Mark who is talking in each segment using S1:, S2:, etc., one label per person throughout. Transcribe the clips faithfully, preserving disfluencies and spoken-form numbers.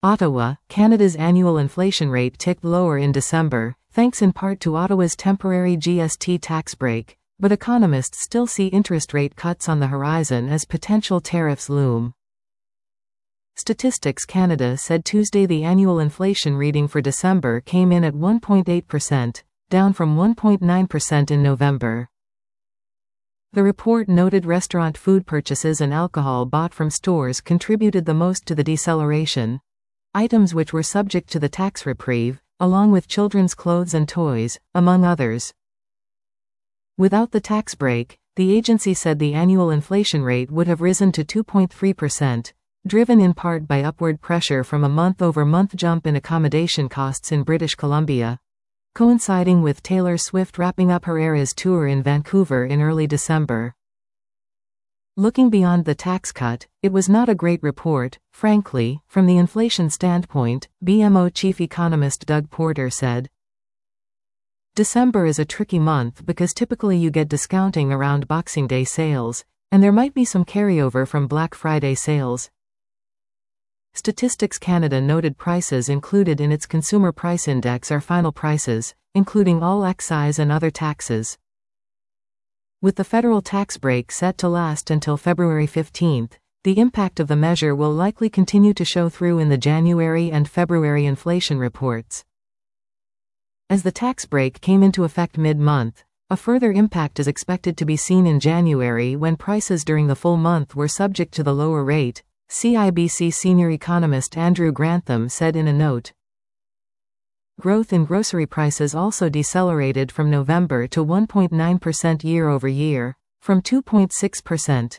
S1: Ottawa, Canada's annual inflation rate ticked lower in December, thanks in part to Ottawa's temporary G S T tax break, but economists still see interest rate cuts on the horizon as potential tariffs loom. Statistics Canada said Tuesday the annual inflation reading for December came in at one point eight percent, down from one point nine percent in November. The report noted restaurant food purchases and alcohol bought from stores contributed the most to the deceleration, items which were subject to the tax reprieve, along with children's clothes and toys, among others. Without the tax break, the agency said the annual inflation rate would have risen to two point three percent, driven in part by upward pressure from a month-over-month jump in accommodation costs in British Columbia, coinciding with Taylor Swift wrapping up her Eras tour in Vancouver in early December. Looking beyond the tax cut, it was not a great report, frankly, from the inflation standpoint, B M O chief economist Doug Porter said. December is a tricky month because typically you get discounting around Boxing Day sales, and there might be some carryover from Black Friday sales. Statistics Canada noted prices included in its Consumer Price Index are final prices, including all excise and other taxes. With the federal tax break set to last until February fifteenth, the impact of the measure will likely continue to show through in the January and February inflation reports. As the tax break came into effect mid-month, a further impact is expected to be seen in January when prices during the full month were subject to the lower rate, C I B C senior economist Andrew Grantham said in a note. Growth in grocery prices also decelerated from November to one point nine percent year-over-year, from two point six percent.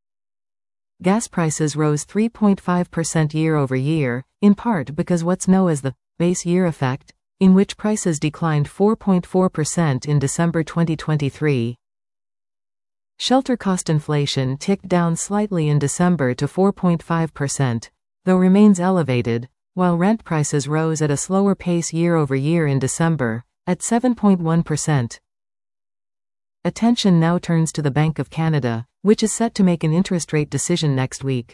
S1: Gas prices rose three point five percent year-over-year, in part because what's known as the base year effect, in which prices declined four point four percent in December twenty twenty-three. Shelter cost inflation ticked down slightly in December to four point five percent, though remains elevated, while rent prices rose at a slower pace year-over-year in December, at seven point one percent. Attention now turns to the Bank of Canada, which is set to make an interest rate decision next week.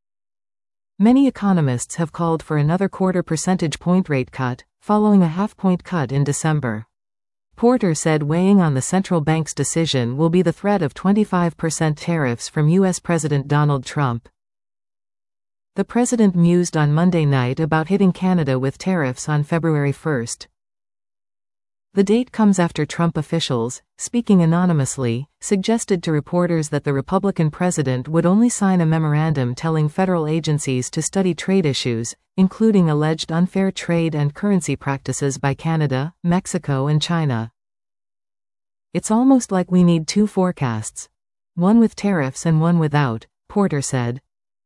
S1: Many economists have called for another quarter percentage point rate cut, following a half-point cut in December. Porter said weighing on the central bank's decision will be the threat of twenty-five percent tariffs from U S President Donald Trump. The president mused on Monday night about hitting Canada with tariffs on February first. The date comes after Trump officials, speaking anonymously, suggested to reporters that the Republican president would only sign a memorandum telling federal agencies to study trade issues, including alleged unfair trade and currency practices by Canada, Mexico and China. It's almost like we need two forecasts. One with tariffs and one without, Porter said.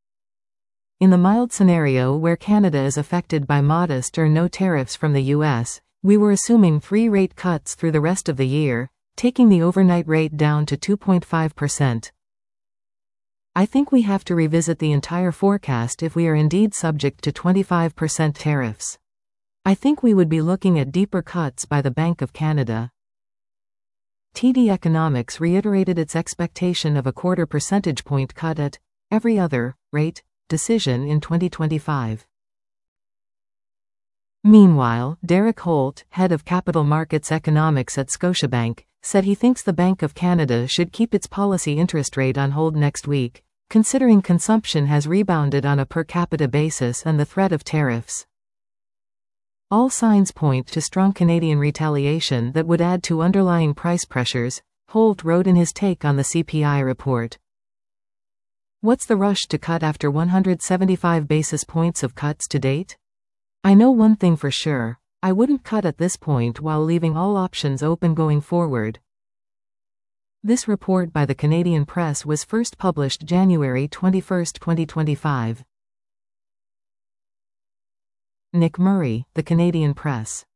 S1: In the mild scenario where Canada is affected by modest or no tariffs from the U S, we were assuming three rate cuts through the rest of the year, taking the overnight rate down to two point five percent. I think we have to revisit the entire forecast if we are indeed subject to twenty-five percent tariffs. I think we would be looking at deeper cuts by the Bank of Canada. T D Economics reiterated its expectation of a quarter percentage point cut at every other rate decision in twenty twenty-five. Meanwhile, Derek Holt, head of capital markets economics at Scotiabank, said he thinks the Bank of Canada should keep its policy interest rate on hold next week, considering consumption has rebounded on a per capita basis and the threat of tariffs. All signs point to strong Canadian retaliation that would add to underlying price pressures, Holt wrote in his take on the C P I report. What's the rush to cut after one hundred seventy-five basis points of cuts to date? I know one thing for sure, I wouldn't cut at this point while leaving all options open going forward. This report by the Canadian Press was first published January twenty-first, twenty twenty-five. Nick Murray, The Canadian Press.